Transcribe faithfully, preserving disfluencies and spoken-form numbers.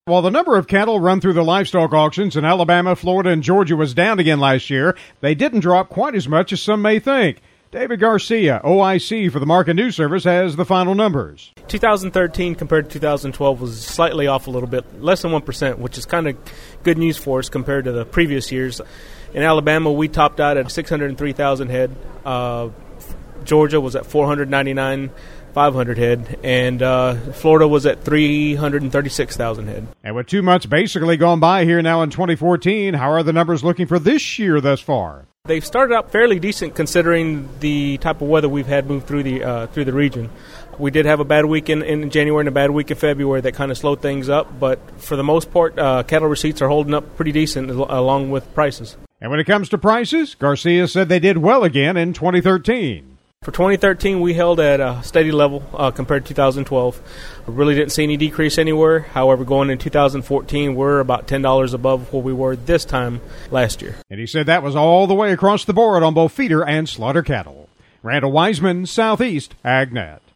While the number of cattle run through the livestock auctions in Alabama, Florida, and Georgia was down again last year, they didn't drop quite as much as some may think. David Garcia, O I C for the Market News Service, has the final numbers. two thousand thirteen compared to two thousand twelve was slightly off a little bit, less than one percent, which is kind of good news for us compared to the previous years. In Alabama, we topped out at six hundred three thousand head. Uh, Georgia was at four hundred ninety-nine thousand five hundred head, and uh, Florida was at three hundred thirty-six thousand head. And with two months basically gone by here now in twenty fourteen, how are the numbers looking for this year thus far? They've started out fairly decent considering the type of weather we've had move through the uh, through the region. We did have a bad week in, in January and a bad week in February that kind of slowed things up, but for the most part, uh, cattle receipts are holding up pretty decent along with prices. And when it comes to prices, Garcia said they did well again in twenty thirteen. For twenty thirteen, we held at a steady level uh, compared to two thousand twelve. I really didn't see any decrease anywhere. However, going into two thousand fourteen, we're about ten dollars above where we were this time last year. And he said that was all the way across the board on both feeder and slaughter cattle. Randall Wiseman, Southeast AgNet.